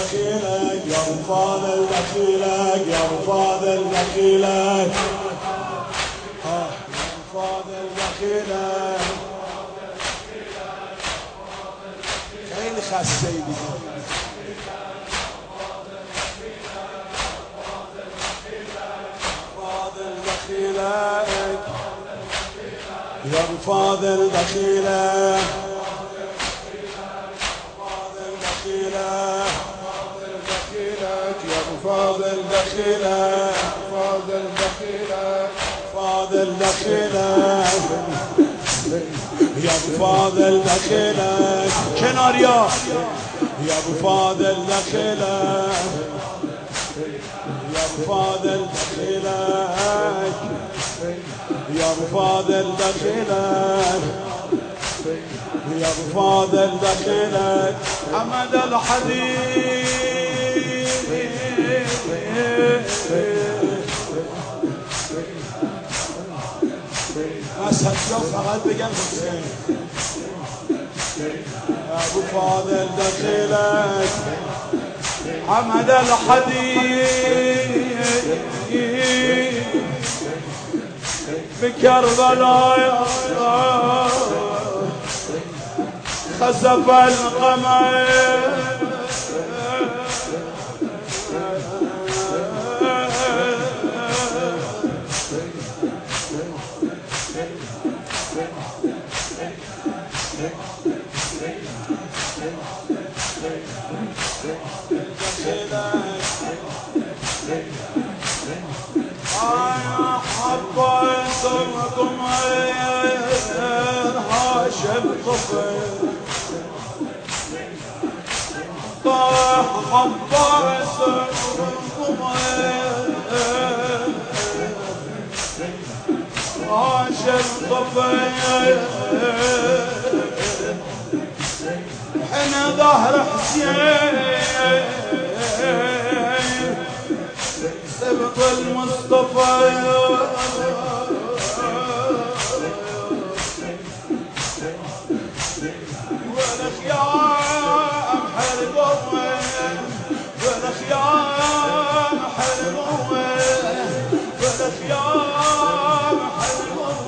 دخيلك يا ابو فاضل دخيلك يا ابو فاضل دخيلك يا ابو فاضل دخيلك خیلی خسته ای دیگه فاضل دخيلك يا ابو فاضل دخيلك يا ابو فاضل دخيلك فاضل دخيلك فاضل دخيلك يا ابو فاضل دخيلك كناريا يا ابو فاضل دخيلك يا ابو فاضل دخيلك يا ابو فاضل دخيلك يا ابو فاضل دخيلك حمد الحديد اسحاق فقط بگم حسین ابو فاضل دخيلك حمد الحديد بكربلاء خسف القمر حبيتكم هاشم طفل حبيتكم هاشم طفل حين ظهر حسين سبط المصطفى والخيام حرقوه والخيام حرقوه والخيام حرقوه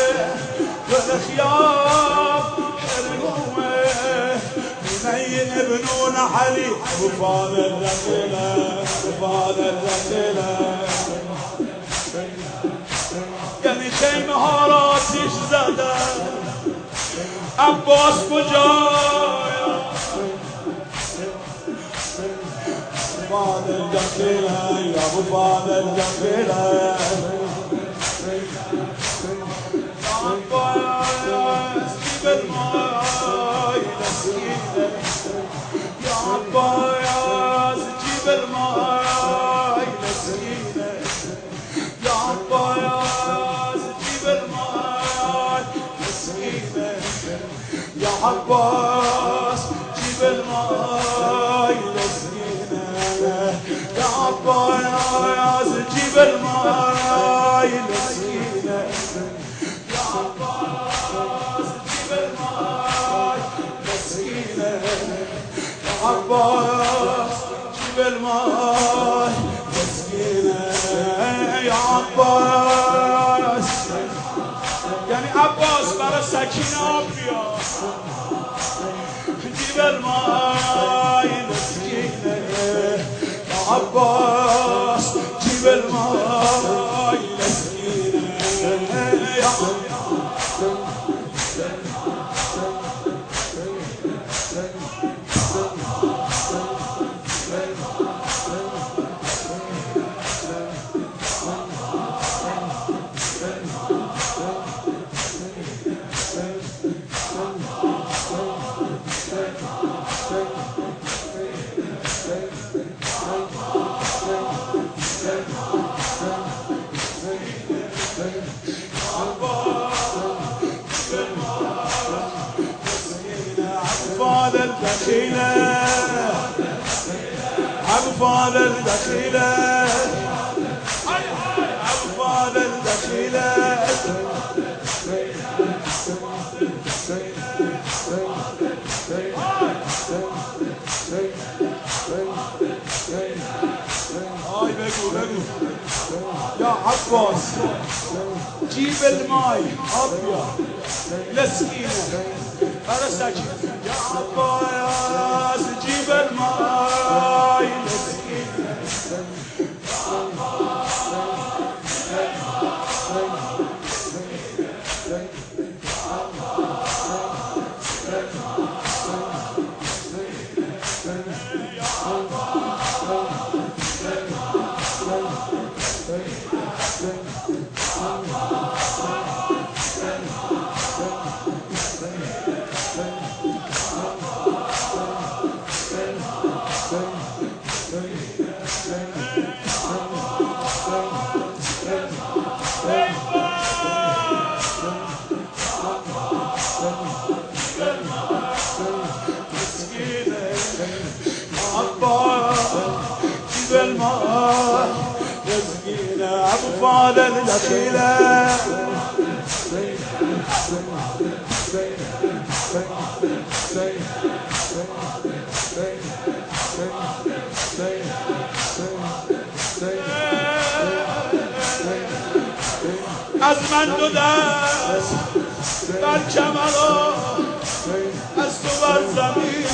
والخيام حرقوه بنين ابنون علي ابو فاضل دخيلك فاضل دخيلك یعنی خیمه ها را آتیش زده عباس کجایا فاضل دخيلك یا ابو فاضل دخيلك عباس جيب الماء مسكينه يا عباس جيب الماء مسكينه يا عباس جيب الماء مسكينه يا عباس جيب الماء مسكينه يا عباس جيب الماء مسكينه يا عباس جيب الماء مسكينه يا عباس جيب الماء مسكينه يا عباس يعني عباس برا سكينه ابيا جيب الماء مسكينه يا عباس جيب الماء مسكينه يا فاضل دخيلك ابو فاضل دخيلك ابو فاضل دخيلك يا عباس جيب الماي ابيض لسكينه فرسك يا عباس جيب الماي لسكينه ابو فاضل دخيله از من دو دست در کمرو از تو بر زمین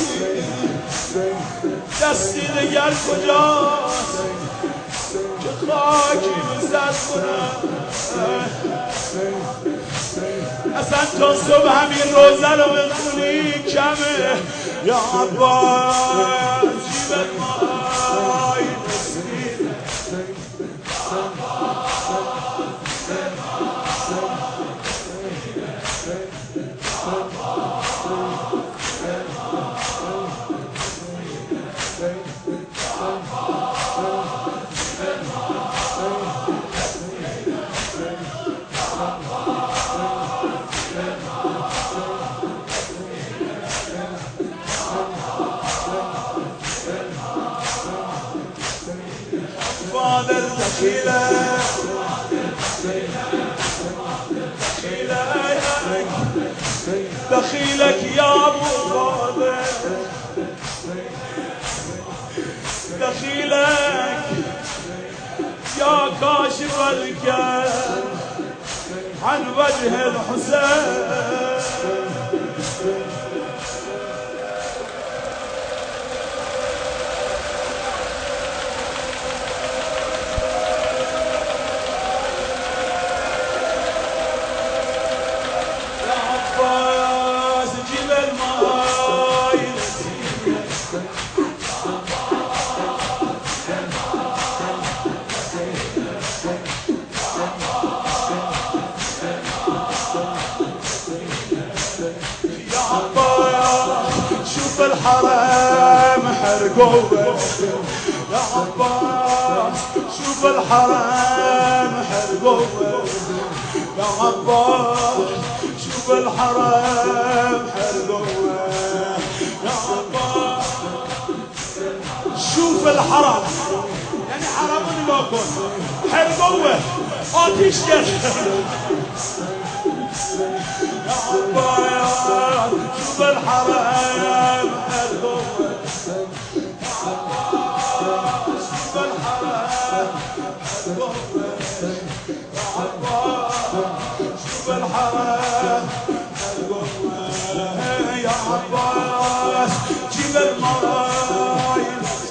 دستی دگر کجاست که خاکی بزد کنم اصلا تا صبح همین روزه رو بخونی کمه یا عباس جیب مای فاضل دخيلك يا ابو فاضل دخيلك يا كاشف الكرب عن وجه الحسين شوف الحرم حرقوه يا عباس شوف الحرم حرقوه يا عباس شوف الحرم حرقوه يا عباس شوف الحرم يعني حرم لكم حرقوه آتش يا عباس شوف الحرم حرقوه شوف الحرم حرقوه يا عباس شوف الحرم حرقوه يا عباس جيب الماي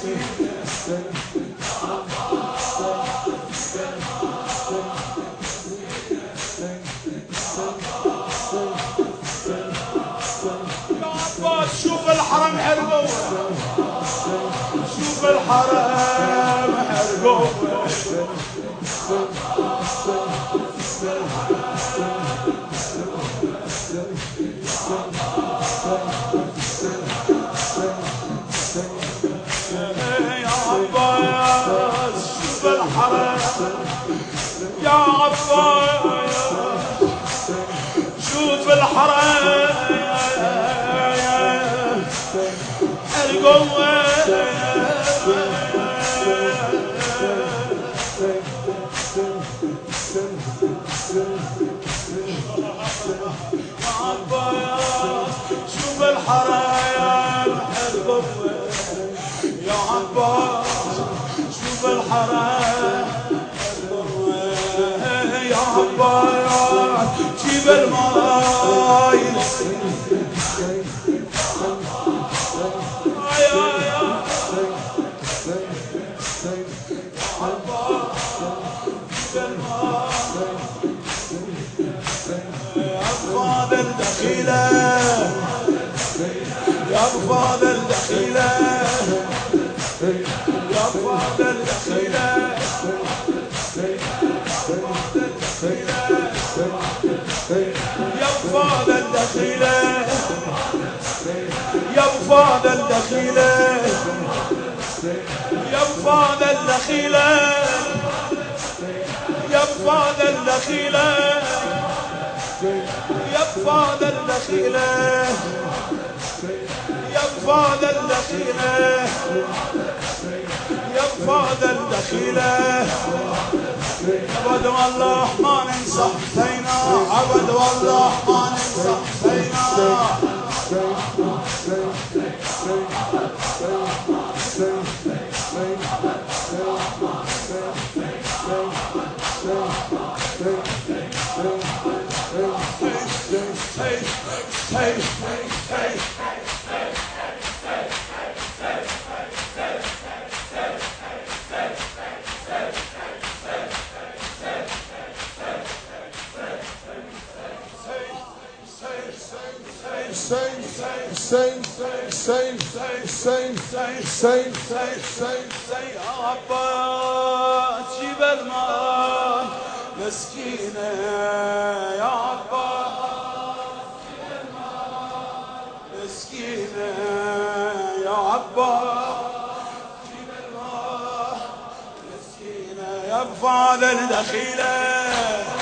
شوف الحرم حرقوه شوف الحرم حرقوه يا عباس شوف الحرم يا عباس شوف الحرم حرقوه شوف الحرم حرقوه يا عباس شوف الحرم بفاضل الدخيلة يا بفاضل الدخيلة يا بفاضل الدخيلة يا بفاضل الدخيلة يا بفاضل الدخيلة يا بفاضل الدخيلة عبد والله ما ننسى حسينا عبد والله ما ننسى حسينا عباس جيب الماء مسكينة يا عباس جيب الماء مسكينة يا عباس جيب الماء مسكينة يا بفاضل الدخيلة